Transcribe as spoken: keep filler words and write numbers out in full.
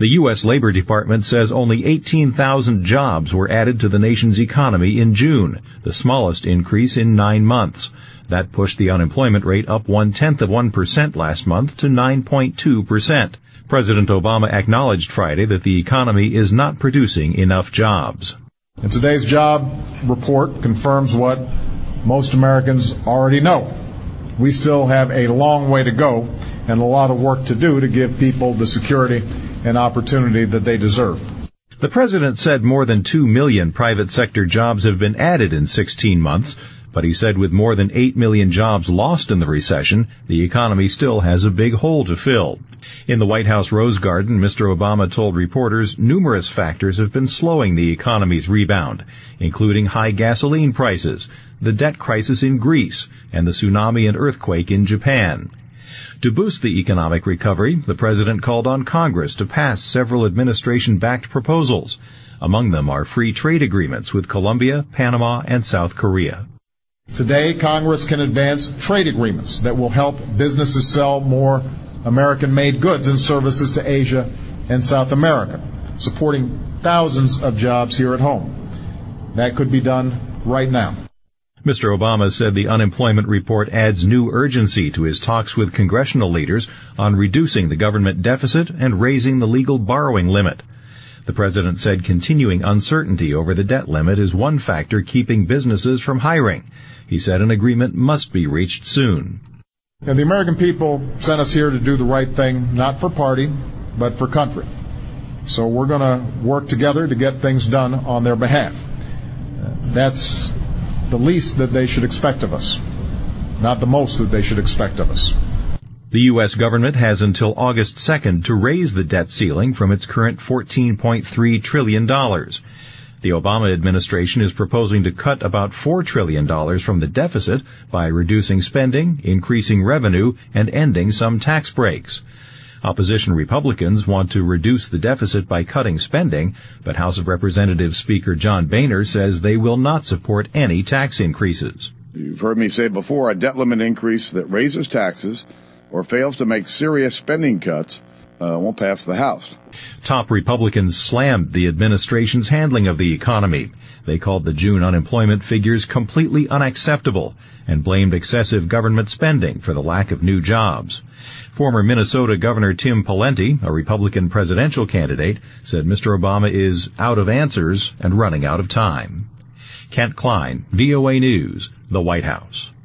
The U S Labor Department says only eighteen thousand jobs were added to the nation's economy in June, the smallest increase in nine months. That pushed the unemployment rate up one-tenth of one percent last month to nine point two percent. President Obama acknowledged Friday that the economy is not producing enough jobs. And today's job report confirms what most Americans already know. We still have a long way to go and a lot of work to do to give people the security and opportunity that they deserve. The president said more than two million private sector jobs have been added in sixteen months, but he said with more than eight million jobs lost in the recession, the economy still has a big hole to fill. In the White House Rose Garden, Mister Obama told reporters numerous factors have been slowing the economy's rebound, including high gasoline prices, the debt crisis in Greece, and the tsunami and earthquake in Japan. To boost the economic recovery, the president called on Congress to pass several administration-backed proposals. Among them are free trade agreements with Colombia, Panama, and South Korea. Today, Congress can advance trade agreements that will help businesses sell more American-made goods and services to Asia and South America, supporting thousands of jobs here at home. That could be done right now. Mister Obama said the unemployment report adds new urgency to his talks with congressional leaders on reducing the government deficit and raising the legal borrowing limit. The president said continuing uncertainty over the debt limit is one factor keeping businesses from hiring. He said an agreement must be reached soon. And the American people sent us here to do the right thing, not for party, but for country. So we're going to work together to get things done on their behalf. That's the least that they should expect of us, not the most that they should expect of us. The U S government has until August second to raise the debt ceiling from its current fourteen point three trillion dollars. The Obama administration is proposing to cut about four trillion dollars from the deficit by reducing spending, increasing revenue, and ending some tax breaks. Opposition Republicans want to reduce the deficit by cutting spending, but House of Representatives Speaker John Boehner says they will not support any tax increases. You've heard me say before, a debt limit increase that raises taxes or fails to make serious spending cuts uh, won't pass the House. Top Republicans slammed the administration's handling of the economy. They called the June unemployment figures completely unacceptable and blamed excessive government spending for the lack of new jobs. Former Minnesota Governor Tim Pawlenty, a Republican presidential candidate, said Mister Obama is out of answers and running out of time. Kent Klein, V O A News, the White House.